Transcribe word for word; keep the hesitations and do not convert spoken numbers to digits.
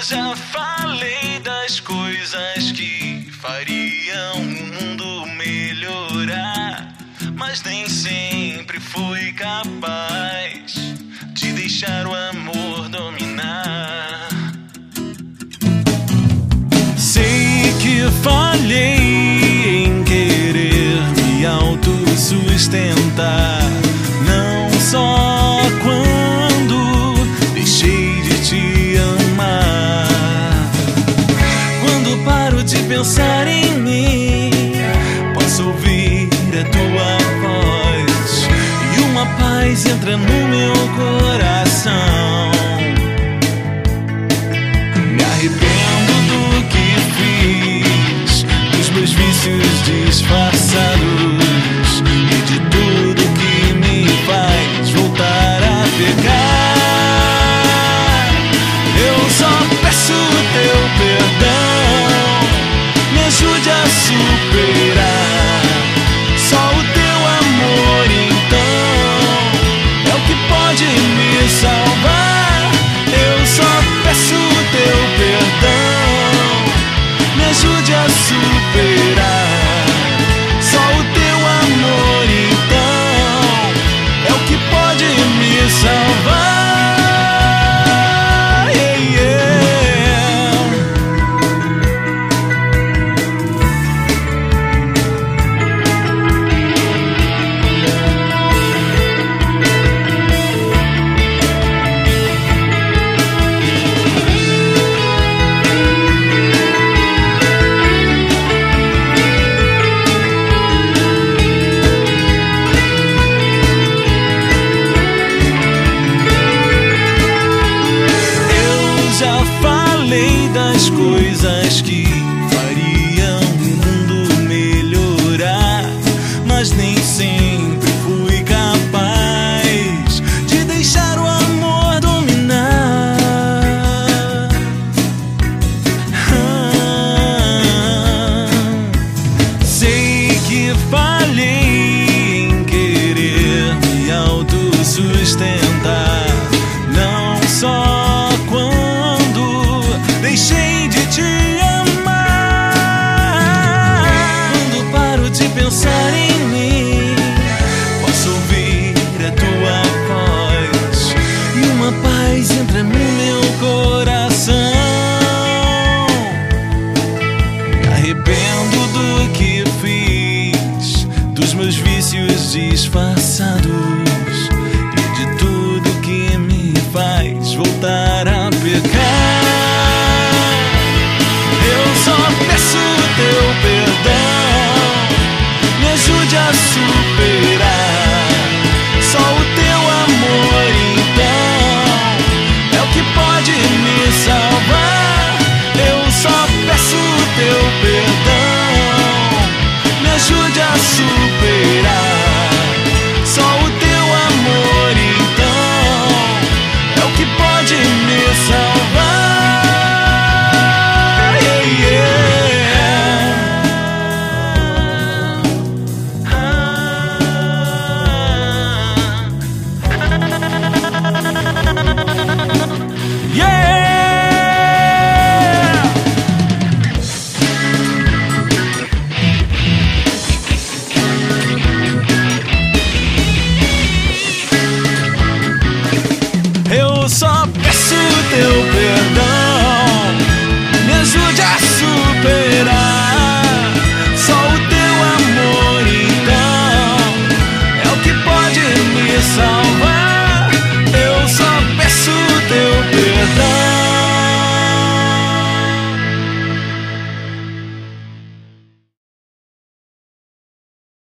já falei das coisas que fariam o mundo melhorar, mas nem sempre fui capaz de deixar o amor dominar. Sei que falhei em querer me autossustentar, não só quando deixei de te amar. Quando paro de pensar em mim, posso ouvir a tua voz e uma paz entra no meu coração. Me arrependo do que fiz, dos meus vícios disfarçados e de tudo que me faz voltar a pecar. Eu só peço o teu perdão, me ajude a superar. Só o teu amor então é o que pode me salvar. Eu só peço o teu perdão, me ajude a superar. Só o teu amor então é o que pode me salvar. Yeah, yeah. Já falei das coisas que fariam o mundo melhorar, mas nem sempre fui capaz de deixar o amor dominar. Ah, sei que falhei em querer me autossustentar, não só deixei de te amar. Quando paro de pensar em mim, posso ouvir a tua voz e uma paz entra no meu coração. Me arrependo do que fiz, dos meus vícios disfarçados e de tudo que me faz voltar a pecar. Só peço o teu perdão, me ajude a superar. Só o teu amor então é o que pode me salvar. Eu só peço o teu perdão, me ajude a superar. Só o teu amor então é o que pode me salvar. Eu só peço o teu perdão, me ajude a superar. Só o teu amor então é o que pode me salvar.